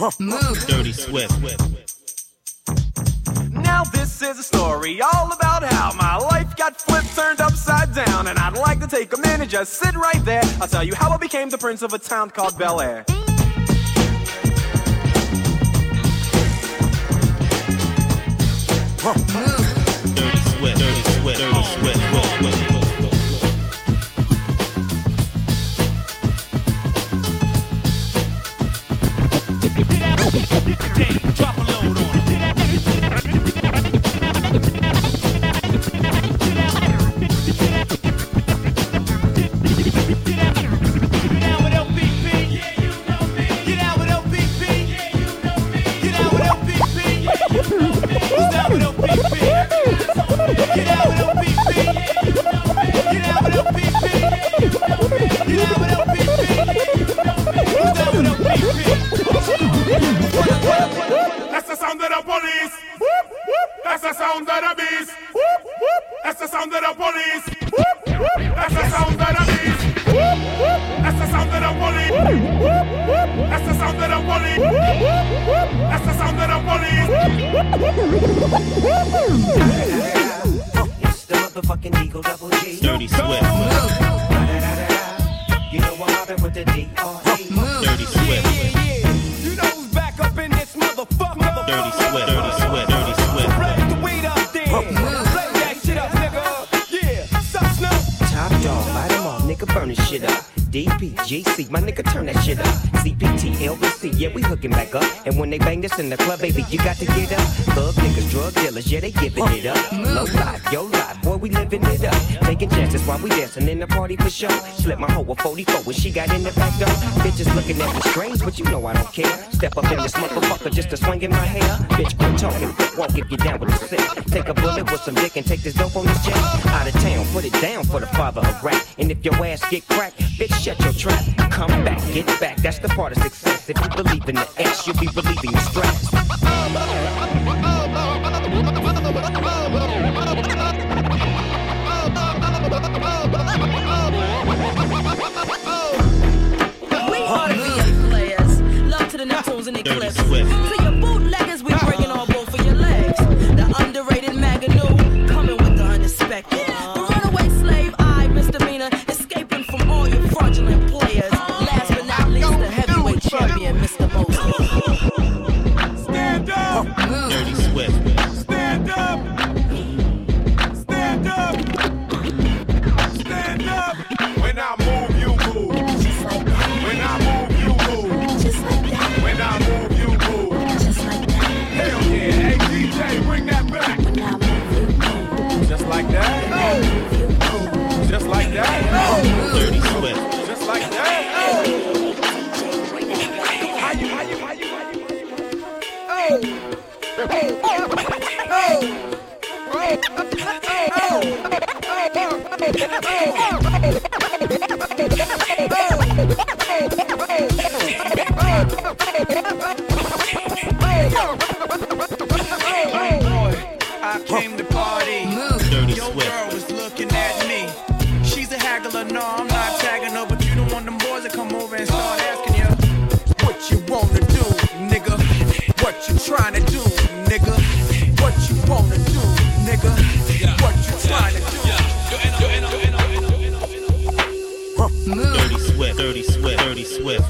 Move. Dirty Swift. Now this is a story all about how my life got flipped, turned upside down. And I'd like to take a minute, just sit right there. I'll tell you how I became the prince of a town called Bel Air. Move. Dirty Swift. Dirty Swift. Dirty Swift. Drop a load on him. That's the sound of the police. That's the sound of the beast. That's the sound of the police. That's the sound of the beast. That's the sound of the police. That's the sound of the police. That's the sound of the police. It's the motherfucking Eagle Double G. Dirty Swift. You know I'm mobbing with the D.R.E. Dirty Swift. You know who's back up in this motherfucker? Dirty Swift. Dirty Swift. Dirty Swift. Spread the weed up there. Blow that shit up, nigga. Yeah, suck snow. Top dog, light 'em off, nigga, burn this shit up. DPGC, my nigga, turn that shit up. CPT, LBC, yeah, we hooking back up. And when they bang this in the club, baby, you got to get up. Thug niggas, drug dealers, yeah, they giving it up. Low life, yo life, boy, we living it up. Taking chances while we dancing in the party for sure. Slip my hoe a 44 when she got in the back door. Bitches looking at me strange, but you know I don't care. Step up in this motherfucker just to swing in my hair. Bitch, quit talking, walk if you down with the sick. Take a bullet with some dick and take this dope on this jet. Out of town, put it down for the father of rap. And if your ass get cracked, bitch, shut your trap. Come back, get back, that's the part of success. If you believe in the S, you'll be relieving the stress. We are the VA players. Love to the Neptunes and Eclipse. To your bootleggers, we breaking all both of your legs. The underrated Maganoo, coming with the unexpected. The runaway slave, I, misdemeanor, escaping from all your fraudulent players. Last but not least, the heavyweight champion, Mr. Mosley. Stand up. Dirty Swift. Stand up. Stand up. Stand up. When I move, you move. When I move, you move. When I move, you move. Hell yeah. Hey, DJ, bring that back. Just like that. Just like that. Dirty Swift. Just like that. How you? I came to party. Dirty Your Swift. girl was looking at me. She's a haggler, no, I'm not tagging her, but you don't want them boys to come over and start asking you what you wanna do, nigga. What you trying to do, nigga. What you wanna do, nigga. What you trying to do. Dirty Swift. Dirty Swift. Dirty Swift.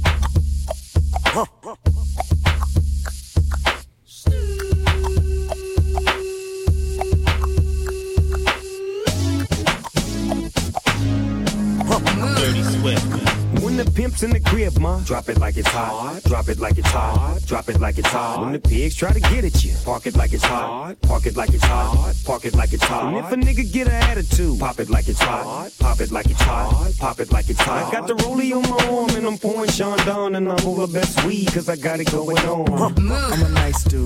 Dirty Swift. When the pimp's in the crib, ma, drop it like it's hot. Drop it like it's hot. Drop it like it's hot. When the pigs try to get at you, park it like it's hot. Park it like it's hot. Park it like it's hot. And if a nigga get an attitude, pop it like it's hot. Pop it like it's hot. Pop it like it's hot. I got the rollie on my arm and I'm pouring Sean down and I'm over best weed cause I got it going on. I'm a nice dude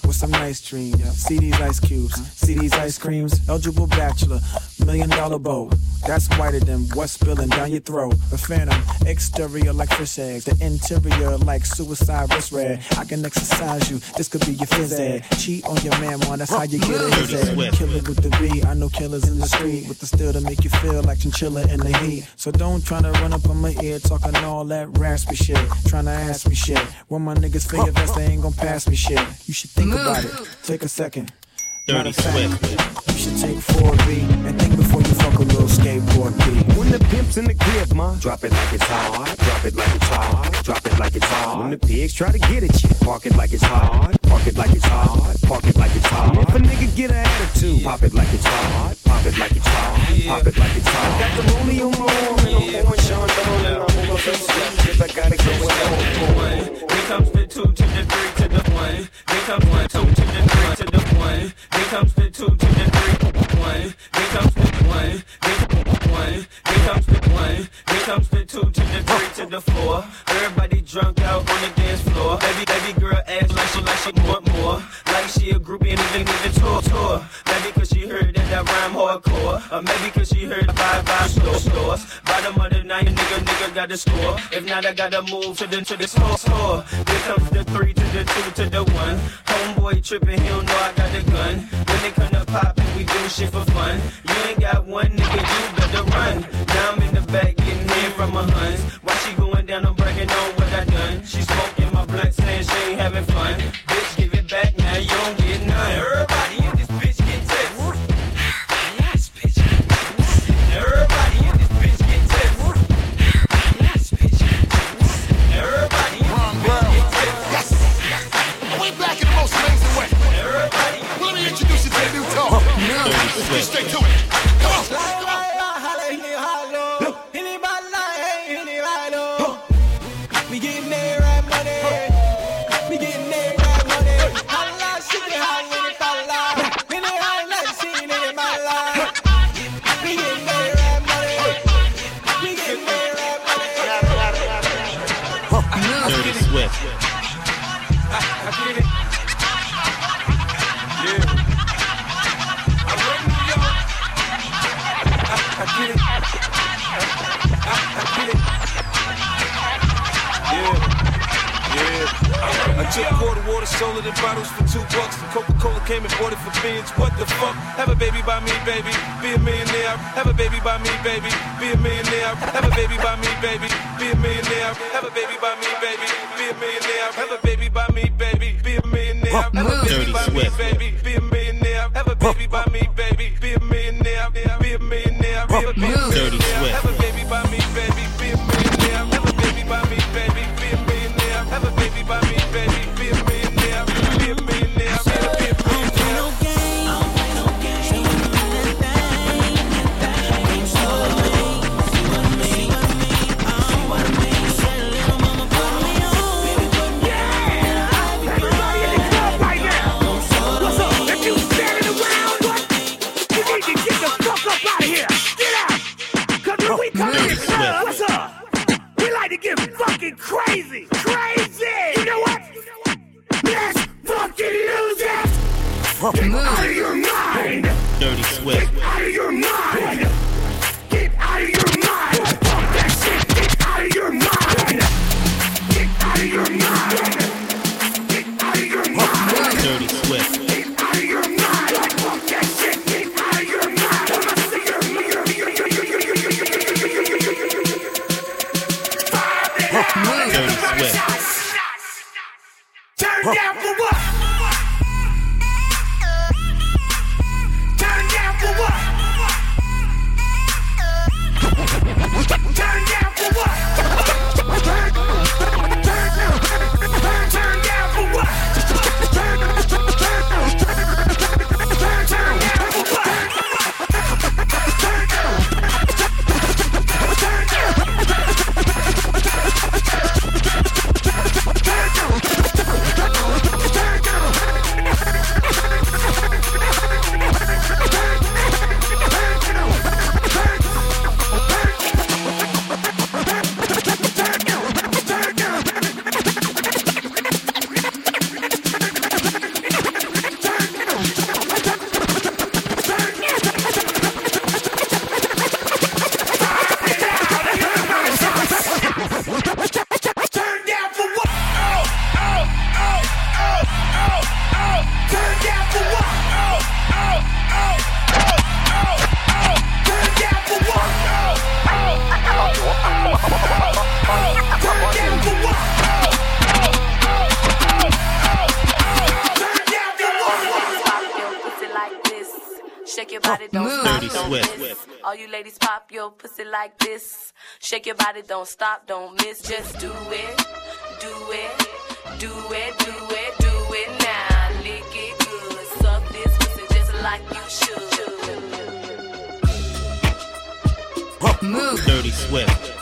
with some nice dreams. See these ice cubes, see these ice creams. Eligible bachelor, $1 million boat. That's whiter than what's spilling down your throat. The phantom, exterior like fish eggs. The interior like suicide wrist red. I can exercise you, this could be your phys ed. Cheat on your man, man, that's how you get it. Killer with the B, I know killers in the street. With the steel to make you feel like chinchilla in the heat. So don't try to run up on my ear talking all that raspy shit. Trying to ask me shit. When my niggas figure vest, they ain't gon' pass me shit. You should think about it, take a second. Dirty Swift. You should take 4B and think before you fuck a little skateboard B. When the pimp's in the crib, ma, drop it like it's hard. Drop it like it's hard. Drop it like it's hard. When the pigs try to get at you, park it like it's hard. Park it like it's hard. Park it like it's hard. If a nigga get an attitude, pop it like it's hard. Pop it like it's hard. Pop it like it's hard. Got the rollie on my arm and I'm pouring Sean Don and I'm on my face cause I gotta go with Here comes the 2 to the 3 to the 1. Here comes 1, 2 to the 3 to the 1. Here comes the 2 to the 3, 1. Here comes the 1. Here comes the 1. Here comes the 2 to the 3 to the 4. Everybody drunk out on the dance floor. Baby girl ass like she want more. Like she a groupie and even tour. Maybe cause she heard that rhyme hardcore. Or maybe cause she heard buy stores. Bottom of the night, nigga got the score. If not, I gotta move to the score. Here comes the 3 to the 2 to the 1. Homeboy tripping, he don't know I got the gun. When they come to pop and we do shit for fun. You ain't got one nigga, you better run. Now I'm in the back getting hit from my huns. While she going down, I'm bragging on what I done. She smoking my blunt, saying she ain't having fun. Bitch, give it back, now you don't get none. Everybody in this bitch get tested. Everybody in this bitch get tested. Everybody in this bitch get tested. We back in the most amazing way. Let me introduce you to the new talk. Let's get straight to it. Come on. We getting there right money. We getting there right money. Allah, shit, how when it fall out. In the high life, seen it in my life. We getting there right money. We getting there right money. Dirty Swift. I get it. Yeah. I'm ready to go. I get it. I get it. I took quarter water, sold it in bottles for $2. The Coca-Cola came and bought it for beans. What the fuck? Have a baby by me, baby. Be a millionaire. Have a baby by me, baby. Be a millionaire. Have a baby by me, baby. Be a millionaire. Have a baby by me, baby. Be a millionaire. Have a baby by me, baby. Be a millionaire. Have a baby by me, baby. Be a millionaire. Have a baby by me, baby. Be a millionaire. Be a millionaire. Be a millionaire. Have a baby by me, baby. Be a millionaire. Have a baby by me, baby. Be a millionaire. Have a baby by me, baby. Be a millionaire. Be a millionaire. Be a millionaire. We body, don't stop, Dirty don't Swift. miss. All you ladies pop your pussy like this. Shake your body, don't stop, don't miss. Just do it, do it, do it, do it, do it now. Lick it good, suck this pussy just like you should. Move. Dirty Swift.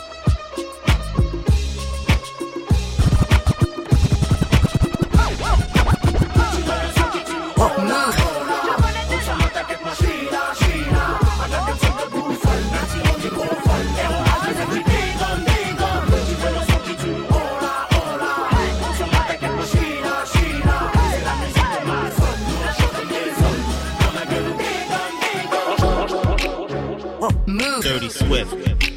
Dirty Swift.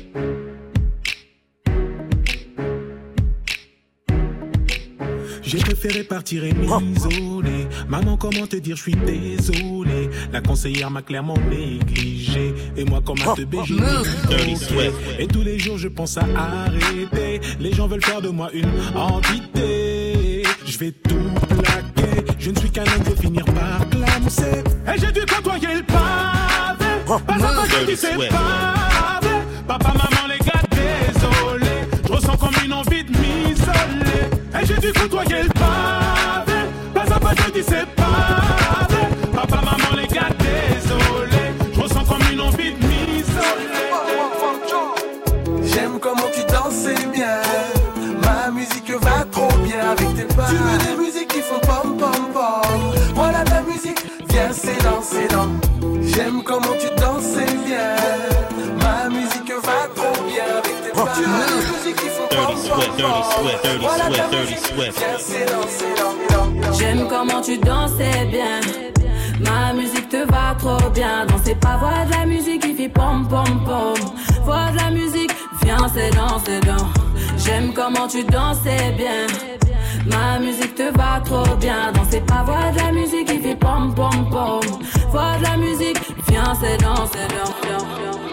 J'ai préféré partir et m'isoler. Maman, comment te dire, je suis désolé. La conseillère m'a clairement négligé. Et moi, comme un teubé, j'ai dit et tous les jours, je pense à arrêter. Les gens veulent faire de moi une entité. Je vais tout plaquer. Je ne suis qu'un homme, je vais finir par clamser. Et j'ai dû côtoyer le pavé. Pas à pas, je dis c'est pavé. Papa, maman, les gars, désolé. Je ressens comme une envie de m'isoler. Et j'ai dû côtoyer le pavé. Pas à pas, je dis c'est pavé. Papa, maman, les gars, désolé. Je ressens comme une envie de m'isoler. J'aime comment tu danses bien. Ma musique va trop bien avec tes pas. Tu veux des musiques qui font pom pom pom. Voilà ta musique, viens c'est dans, c'est dans. J'aime comment tu danses bien. Ma musique va trop bien avec tes pas. Tu veux des musiques qui font pom pom pom. Voilà ta musique, viens c'est dans, c'est dans. J'aime comment tu dansais bien. Ma musique te va trop bien. Dansez pas, voix de la musique qui fait pom pom pom. Voix de la musique, viens c'est dans, c'est dans. J'aime comment tu dansais bien. Ma musique te va trop bien. Dansez pas, voix de la musique qui fait pom pom pom. Voix de la musique, viens c'est dans, c'est dans.